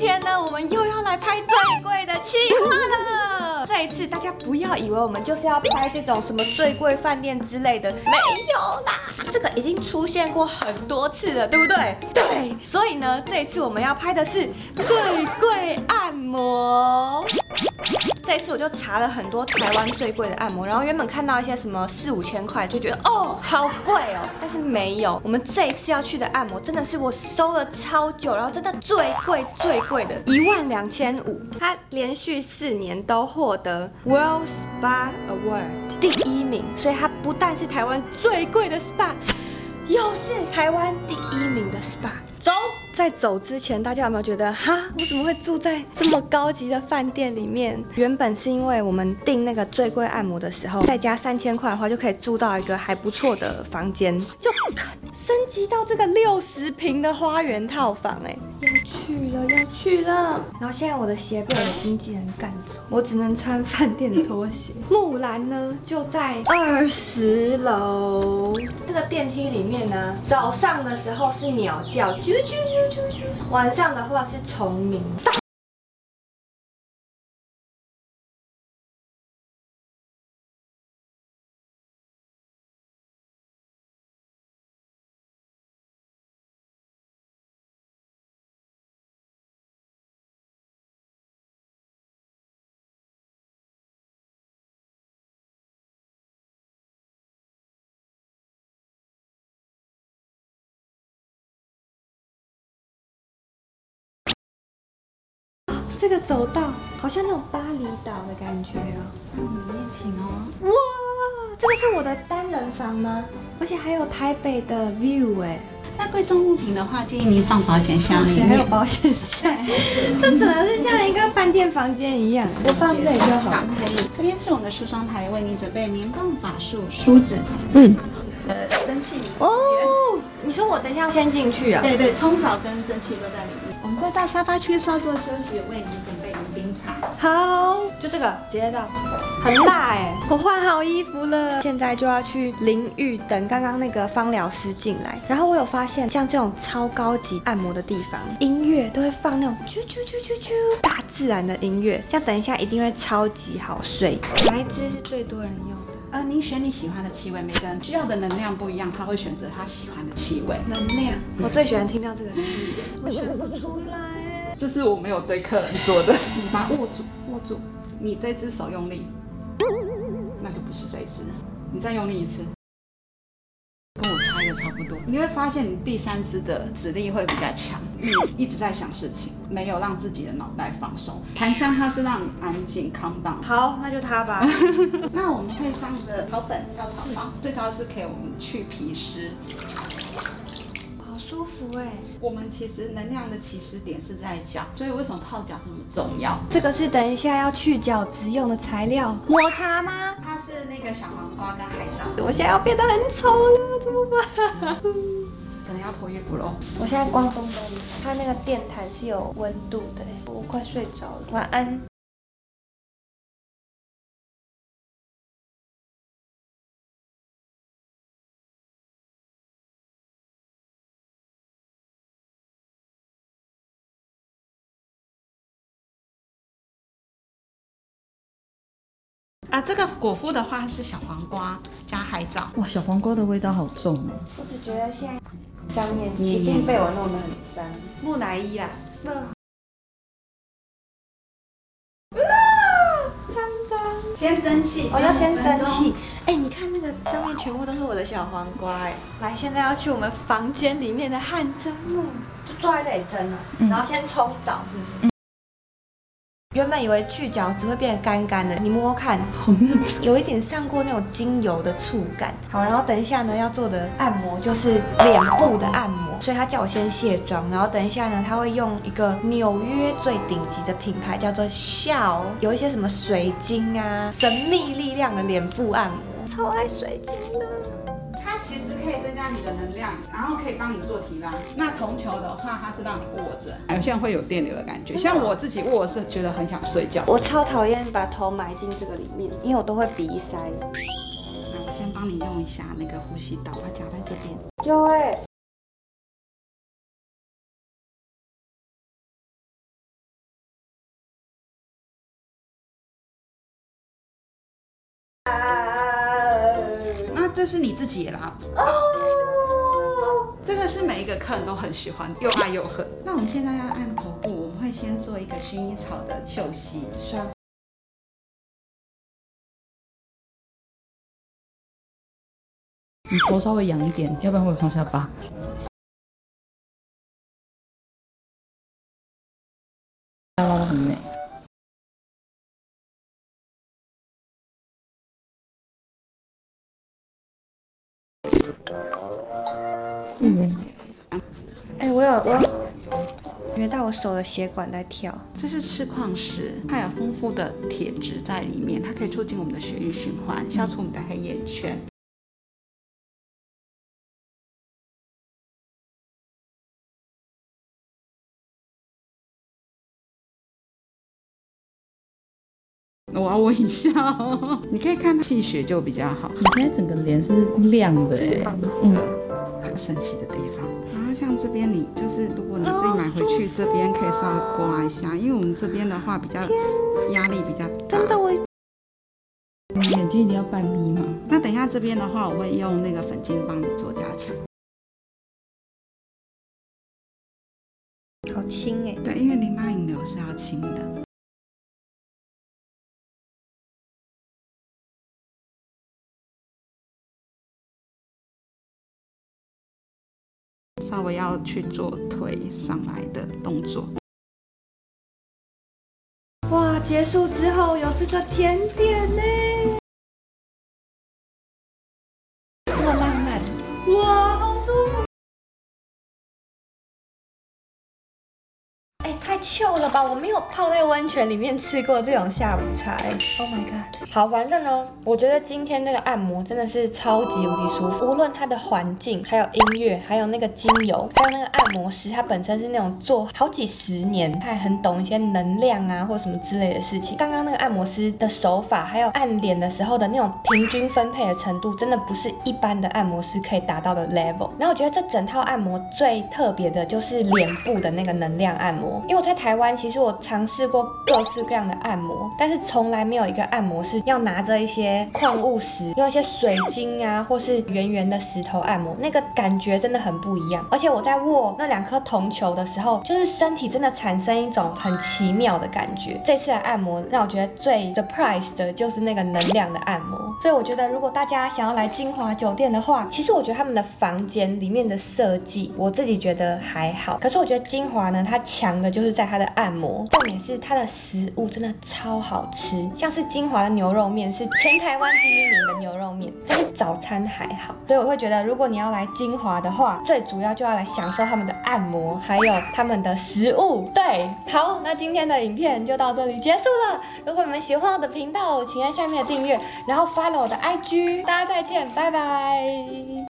天呢，我们又要来拍最贵的企划了。这一次大家不要以为我们就是要拍这种什么最贵饭店之类的，没有啦，这个已经出现过很多次了，对不对？对，所以呢，这一次我们要拍的是最贵按摩。这一次我就查了很多台湾最贵的按摩，然后原本看到一些什么4、5千块，就觉得哦好贵哦，但是没有，我们这一次要去的按摩真的是我搜了超久，然后真的最贵的12500，它连续4年都获得 World Spa Award 第1名，所以它不但是台湾最贵的 SPA， 又是台湾第1名的 SPA。走。在走之前，大家有没有觉得哈，我怎么会住在这么高级的饭店里面？原本是因为我们订那个最贵按摩的时候，再加3000块的话，就可以住到一个还不错的房间，就升级到这个60平的花园套房。哎，要去了。然后现在我的鞋被我的经纪人赶走，我只能穿饭店的拖鞋。木兰呢，就在20楼。这个电梯里面呢，早上的时候是鸟叫，啾啾啾啾啾；晚上的话是虫鸣。这个走道好像那种巴厘岛的感觉哦， 里面请哦。 哇，这个是我的单人房吗？而且还有台北的 view 哎。 那贵重物品的话，建议您放保险箱里面。 还有保险箱，这真的是像一个饭店房间一样。我放这里就好。 可以。这边是我们的梳妆台，为您准备棉棒、发束、梳子。蒸汽哦， 你说我等一下要先进去啊？ 对对，冲澡跟蒸汽都在里面。我们再到沙发区稍作休息，为您准备迎宾茶。 好，就这个直接到，很辣哎！我换好衣服了，现在就要去淋浴，等刚刚那个芳疗师进来。然后我有发现，像这种超高级按摩的地方，音乐都会放那种啾啾啾啾啾大自然的音乐，这样等一下一定会超级好睡。哪一支是最多人用的？ 您选你喜欢的气味，每个人需要的能量不一样，他会选择他喜欢的气味。 能量，我最喜欢听到这个字眼，我选不出来。 这是我没有对客人做的。你把它握住，你这只手用力，那就不是这一只，你再用力一次。跟我猜的差不多，你会发现你第3支的指力会比较强，一直在想事情，没有让自己的脑袋放松。檀香它是让你安静 calm down。 好，那就它吧。 那我们会放的草本药草包，最主要是给我们去皮湿。 好舒服哎！ 我们其实能量的起始点是在脚，所以为什么泡脚这么重要？ 这个是等一下要去角质用的材料，抹茶吗？ 它是那个小黄瓜跟海藻。 我现在要变得很丑了，怎么办？ 可能要脱衣服喽。 我现在光东东，它那个电毯是有温度的，我快睡着了，晚安。 这个果腹的话是小黄瓜加海藻。 哇，小黄瓜的味道好重哦。 我只觉得现在上面一定被我弄得很脏。木乃伊啦。脏。 先蒸汽， 我要先蒸汽。哎，你看那个上面全部都是我的小黄瓜哎。来，现在要去我们房间里面的汗蒸木，就坐在这里蒸了，然后先冲澡，是不是？原本以为去角质会变得干干的，你摸摸看，好嫩，有一点上过那种精油的触感。好，然后等一下呢要做的按摩就是脸部的按摩，所以他叫我先卸妆，然后等一下呢他会用一个纽约最顶级的品牌叫做 Shao， 有一些什么水晶啊、神秘力量的脸部按摩，超爱水晶的。 它其实可以增加你的能量，然后可以帮你做提拉。那铜球的话，它是让你握着，有些人会有电流的感觉。像我自己握是觉得很想睡觉。 我超讨厌把头埋进这个里面，因为我都会鼻塞。 那我先帮你用一下那个呼吸道，它夹在这边。 有哎。 这是你自己也拉不住。这个是每一个客人都很喜欢，又爱又恨。那我们现在要按头部，我们会先做一个薰衣草的嗅吸双。 你头稍微仰一点，要不然会有双下巴。拉得很美。 我觉得我手的血管在跳。 这是赤矿石，它有丰富的铁质在里面，它可以促进我们的血液循环，消除我们的黑眼圈。我要问一下哦，你可以看气血就比较好。 你现在整个脸是亮的哎， 很神奇的地方。然后像这边，你就是如果你自己买回去，这边可以稍微刮一下，因为我们这边的话比较压力比较大。 真的你眼睛一定要半眯吗？ 那等一下这边的话，我会用那个粉晶帮你做加强。 好轻哎。 对，因为淋巴引流是要清的。稍微要去做推上来的动作。 哇，结束之后有这个甜点呢，这么浪漫，哇，好舒服。哎，太糗了吧！我没有泡在温泉里面吃过这种下午茶。Oh my god！ 好，反正呢，我觉得今天这个按摩真的是超级无敌舒服。无论它的环境，还有音乐，还有那个精油，还有那个按摩师，他本身是那种做好几10年，他还很懂一些能量啊，或什么之类的事情。刚刚那个按摩师的手法，还有按脸的时候的那种平均分配的程度，真的不是一般的按摩师可以达到的 level。然后我觉得这整套按摩最特别的就是脸部的那个能量按摩。因为我在台湾，其实我尝试过各式各样的按摩，但是从来没有一个按摩是要拿着一些矿物石，用一些水晶啊，或是圆圆的石头按摩，那个感觉真的很不一样。而且我在握那2颗铜球的时候，就是身体真的产生一种很奇妙的感觉。这次的按摩让我觉得最 surprise 的就是那个能量的按摩。所以我觉得，如果大家想要来金华酒店的话，其实我觉得他们的房间里面的设计，我自己觉得还好。可是我觉得金华呢，它强的就是在它的按摩，重点是它的食物真的超好吃，像是金华的牛肉面是全台湾第1名的牛肉面，但是早餐还好。所以我会觉得，如果你要来金华的话，最主要就要来享受他们的按摩，还有他们的食物。对，好，那今天的影片就到这里结束了。如果你们喜欢我的频道，请按下面的订阅，然后follow我的IG。大家再见，拜拜。